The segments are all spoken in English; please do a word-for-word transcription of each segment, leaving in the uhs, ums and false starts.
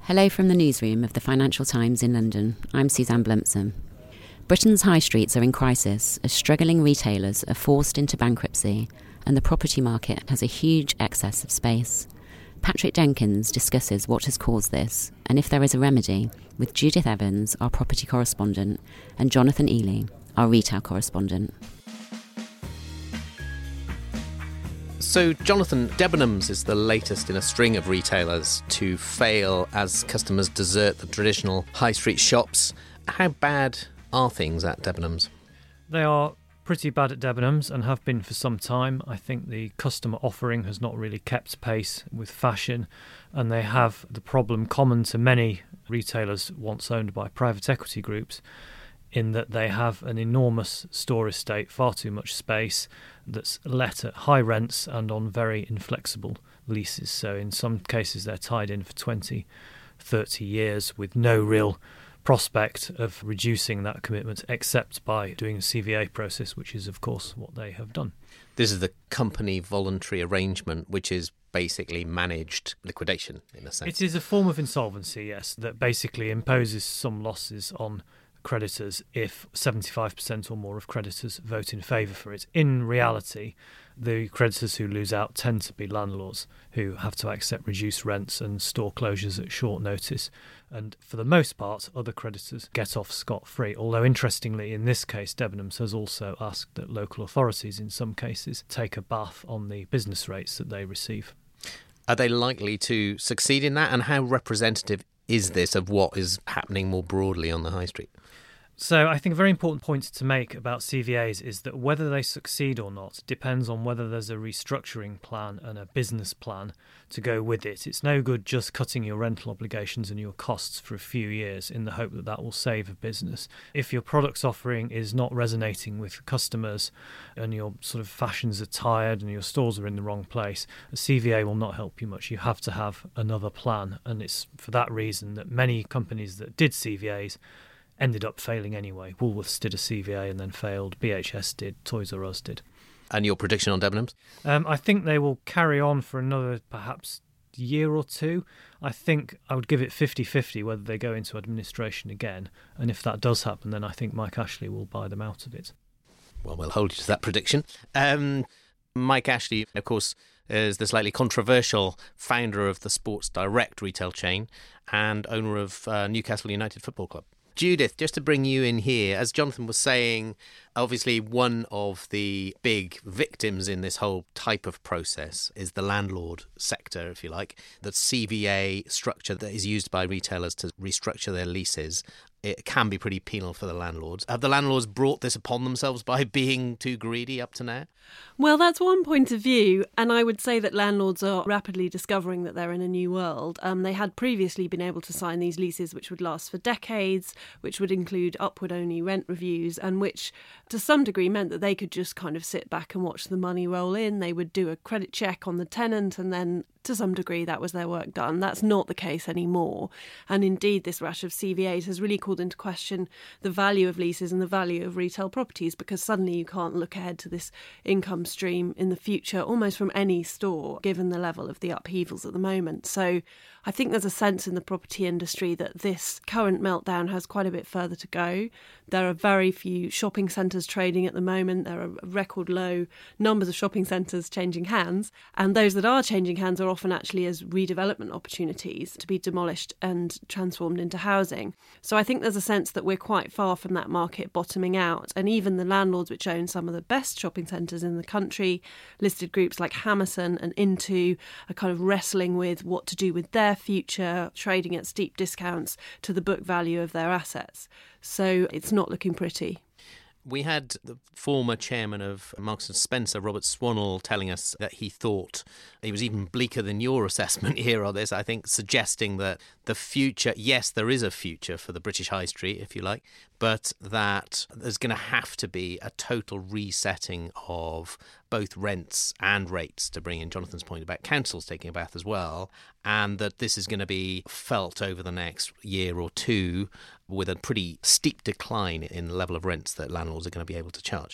Hello from the newsroom of the Financial Times in London. I'm Suzanne Blumpson. Britain's high streets are in crisis as struggling retailers are forced into bankruptcy and the property market has a huge excess of space. Patrick Jenkins discusses what has caused this and if there is a remedy with Judith Evans, our property correspondent, and Jonathan Ely, our retail correspondent. So, Jonathan, Debenhams is the latest in a string of retailers to fail as customers desert the traditional high street shops. How bad are things at Debenhams? They are pretty bad at Debenhams and have been for some time. I think the customer offering has not really kept pace with fashion, and they have the problem common to many retailers once owned by private equity groups, in that they have an enormous store estate, far too much space, that's let at high rents and on very inflexible leases. So in some cases they're tied in for twenty, thirty years with no real prospect of reducing that commitment except by doing a C V A process, which is of course what they have done. This is the company voluntary arrangement, which is basically managed liquidation in a sense. It is a form of insolvency, yes, that basically imposes some losses on creditors if seventy-five percent or more of creditors vote in favour for it. In reality, the creditors who lose out tend to be landlords who have to accept reduced rents and store closures at short notice. And for the most part, other creditors get off scot-free. Although, interestingly, in this case, Debenhams has also asked that local authorities, in some cases, take a bath on the business rates that they receive. Are they likely to succeed in that? And how representative is this of what is happening more broadly on the high street? So I think a very important point to make about C V As is that whether they succeed or not depends on whether there's a restructuring plan and a business plan to go with it. It's no good just cutting your rental obligations and your costs for a few years in the hope that that will save a business. If your product's offering is not resonating with customers and your sort of fashions are tired and your stores are in the wrong place, a C V A will not help you much. You have to have another plan, and it's for that reason that many companies that did C V As ended up failing anyway. Woolworths did a C V A and then failed. B H S did. Toys R Us did. And your prediction on Debenhams? Um, I think they will carry on for another perhaps year or two. I think I would give it fifty-fifty whether they go into administration again. And if that does happen, then I think Mike Ashley will buy them out of it. Well, we'll hold you to that prediction. Um, Mike Ashley, of course, is the slightly controversial founder of the Sports Direct retail chain and owner of uh, Newcastle United Football Club. Judith, just to bring you in here, as Jonathan was saying, obviously one of the big victims in this whole type of process is the landlord sector, if you like. The C V A structure that is used by retailers to restructure their leases, it can be pretty penal for the landlords. Have the landlords brought this upon themselves by being too greedy up to now? Well, that's one point of view, and I would say that landlords are rapidly discovering that they're in a new world. Um, they had previously been able to sign these leases which would last for decades, which would include upward-only rent reviews, and which to some degree meant that they could just kind of sit back and watch the money roll in. They would do a credit check on the tenant, and then to some degree that was their work done. That's not the case anymore. And indeed, this rash of C V As has really called into question the value of leases and the value of retail properties, because suddenly you can't look ahead to this income stream in the future almost from any store, given the level of the upheavals at the moment. So I think there's a sense in the property industry that this current meltdown has quite a bit further to go. There are very few shopping centres trading at the moment. There are record low numbers of shopping centres changing hands, and those that are changing hands are often actually as redevelopment opportunities to be demolished and transformed into housing. So I think there's a sense that we're quite far from that market bottoming out, and even the landlords which own some of the best shopping centres in the country, listed groups like Hammerson and Into, are kind of wrestling with what to do with their future, trading at steep discounts to the book value of their assets. So it's not looking pretty. We had the former chairman of Marks and Spencer, Robert Swannell, telling us that he thought he was even bleaker than your assessment here on this, I think, suggesting that the future, yes, there is a future for the British High Street, if you like, but that there's going to have to be a total resetting of both rents and rates, to bring in Jonathan's point about councils taking a bath as well, and that this is going to be felt over the next year or two with a pretty steep decline in the level of rents that landlords are going to be able to charge.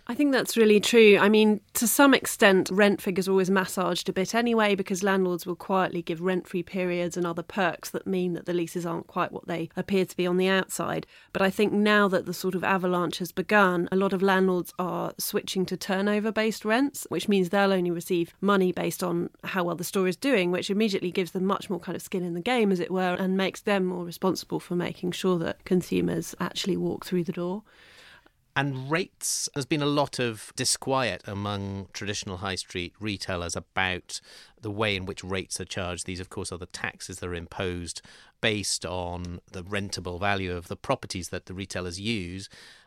I think that's really true. I mean, to some extent, rent figures are always massaged a bit anyway, because landlords will quietly give rent-free periods and other perks that mean that the leases aren't quite what they appear to be on the outside. But I think now that the sort of avalanche has begun, a lot of landlords are switching to turnover-based rents, which means they'll only receive money based on how well the store is doing, which immediately gives them much more kind of skin in the game, as it were, and makes them more responsible for making sure that consumers actually walk through the door. And rates, there's been a lot of disquiet among traditional high street retailers about the way in which rates are charged. These, of course, are the taxes that are imposed based on the rentable value of the properties that the retailers use.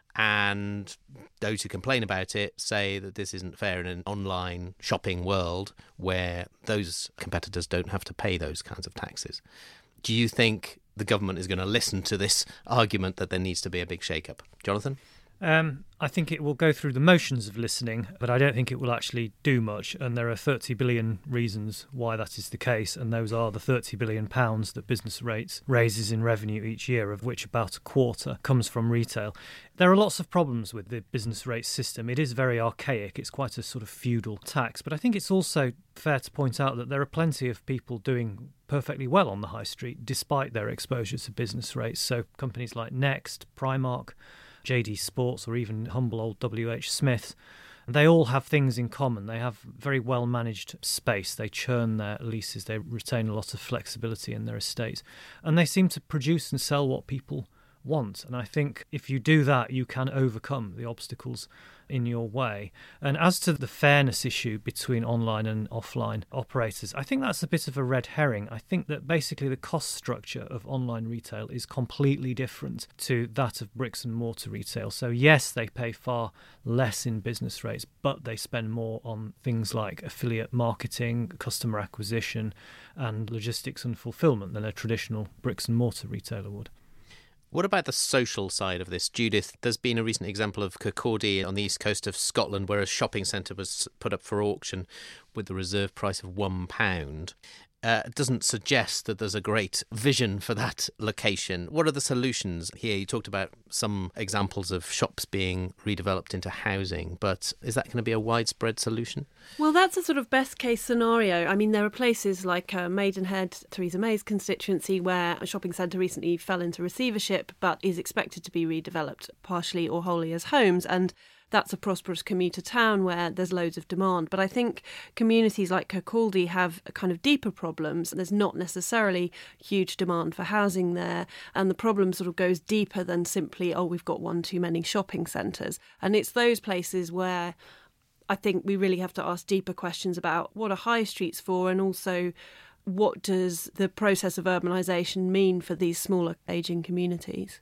And those who complain about it say that this isn't fair in an online shopping world where those competitors don't have to pay those kinds of taxes. Do you think the government is going to listen to this argument that there needs to be a big shake-up? Jonathan? Um, I think it will go through the motions of listening, but I don't think it will actually do much. And there are thirty billion reasons why that is the case. And those are the thirty billion pounds that business rates raises in revenue each year, of which about a quarter comes from retail. There are lots of problems with the business rates system. It is very archaic. It's quite a sort of feudal tax. But I think it's also fair to point out that there are plenty of people doing perfectly well on the high street, despite their exposure to business rates. So companies like Next, Primark, J D Sports, or even humble old W H Smith, they all have things in common. They have very well managed space. They churn their leases. They retain a lot of flexibility in their estates. And they seem to produce and sell what people want. And I think if you do that, you can overcome the obstacles in your way. And as to the fairness issue between online and offline operators, I think that's a bit of a red herring. I think that basically the cost structure of online retail is completely different to that of bricks and mortar retail. So yes, they pay far less in business rates, but they spend more on things like affiliate marketing, customer acquisition, and logistics and fulfillment than a traditional bricks and mortar retailer would. What about the social side of this, Judith? There's been a recent example of Kirkcaldy on the east coast of Scotland where a shopping centre was put up for auction with the reserve price of one pound. Uh, it doesn't suggest that there's a great vision for that location. What are the solutions here? You talked about some examples of shops being redeveloped into housing, but is that going to be a widespread solution? Well, that's a sort of best case scenario. I mean, there are places like uh, Maidenhead, Theresa May's constituency, where a shopping centre recently fell into receivership but is expected to be redeveloped partially or wholly as homes, and that's a prosperous commuter town where there's loads of demand. But I think communities like Kirkcaldy have kind of deeper problems. There's not necessarily huge demand for housing there. And the problem sort of goes deeper than simply, oh, we've got one too many shopping centres. And it's those places where I think we really have to ask deeper questions about what are high streets for, and also what does the process of urbanisation mean for these smaller ageing communities.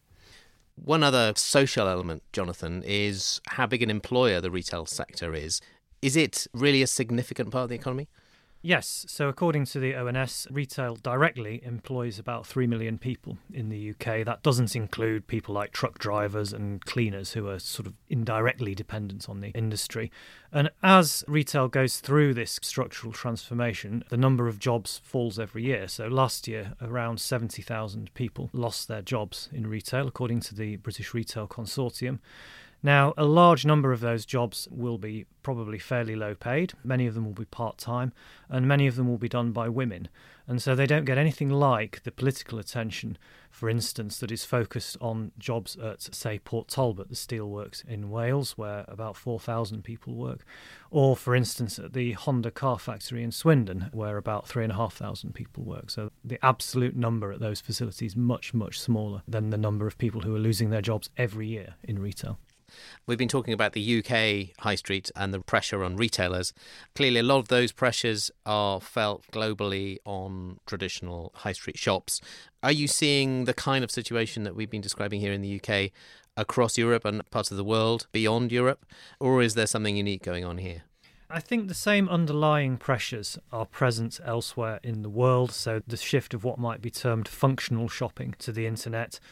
One other social element, Jonathan, is how big an employer the retail sector is. Is it really a significant part of the economy? Yes. So according to the O N S, retail directly employs about three million people in the U K. That doesn't include people like truck drivers and cleaners who are sort of indirectly dependent on the industry. And as retail goes through this structural transformation, the number of jobs falls every year. So last year, around seventy thousand people lost their jobs in retail, according to the British Retail Consortium. Now, a large number of those jobs will be probably fairly low paid. Many of them will be part-time, and many of them will be done by women. And so they don't get anything like the political attention, for instance, that is focused on jobs at, say, Port Talbot, the steelworks in Wales, where about four thousand people work, or, for instance, at the Honda car factory in Swindon, where about three thousand five hundred people work. So the absolute number at those facilities is much, much smaller than the number of people who are losing their jobs every year in retail. We've been talking about the U K high street and the pressure on retailers. Clearly, a lot of those pressures are felt globally on traditional high street shops. Are you seeing the kind of situation that we've been describing here in the U K across Europe and parts of the world beyond Europe? Or is there something unique going on here? I think the same underlying pressures are present elsewhere in the world. So the shift of what might be termed functional shopping to the internet,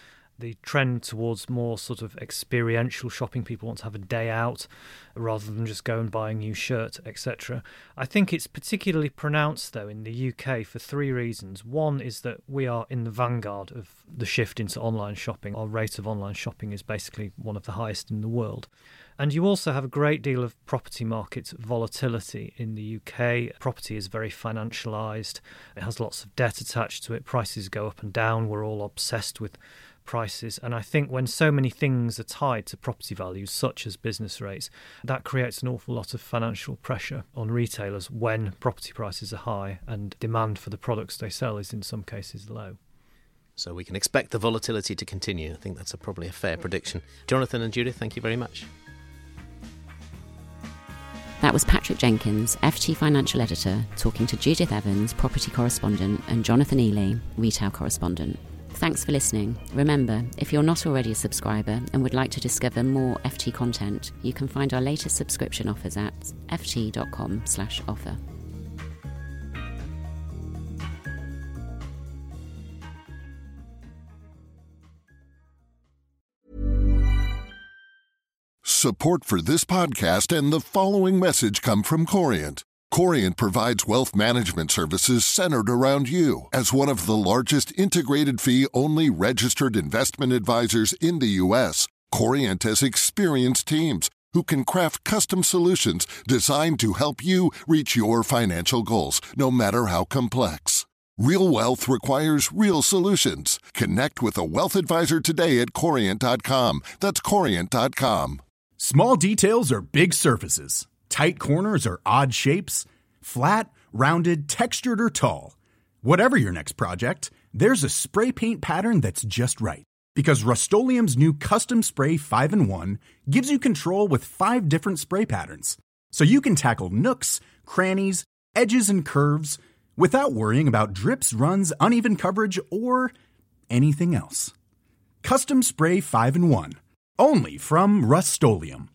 the trend towards more sort of experiential shopping. People want to have a day out rather than just go and buy a new shirt, et cetera. I think it's particularly pronounced, though, in the U K for three reasons. One is that we are in the vanguard of the shift into online shopping. Our rate of online shopping is basically one of the highest in the world. And you also have a great deal of property market volatility in the U K. Property is very financialised. It has lots of debt attached to it. Prices go up and down. We're all obsessed with prices. And I think when so many things are tied to property values, such as business rates, that creates an awful lot of financial pressure on retailers when property prices are high and demand for the products they sell is in some cases low. So we can expect the volatility to continue. I think that's a, probably a fair prediction. Jonathan and Judith, thank you very much. That was Patrick Jenkins, F T Financial Editor, talking to Judith Evans, Property Correspondent, and Jonathan Ely, Retail Correspondent. Thanks for listening. Remember, if you're not already a subscriber and would like to discover more F T content, you can find our latest subscription offers at ft.com slash offer. Support for this podcast and the following message come from Corient. Corient provides wealth management services centered around you. As one of the largest integrated fee-only registered investment advisors in the U S, Corient has experienced teams who can craft custom solutions designed to help you reach your financial goals, no matter how complex. Real wealth requires real solutions. Connect with a wealth advisor today at corient dot com. That's corient dot com. Small details are big surfaces. Tight corners are odd shapes. Flat, rounded, textured, or tall. Whatever your next project, there's a spray paint pattern that's just right. Because Rust-Oleum's new Custom Spray five in one gives you control with five different spray patterns. So you can tackle nooks, crannies, edges, and curves without worrying about drips, runs, uneven coverage, or anything else. Custom Spray five in one. Only from Rust-Oleum.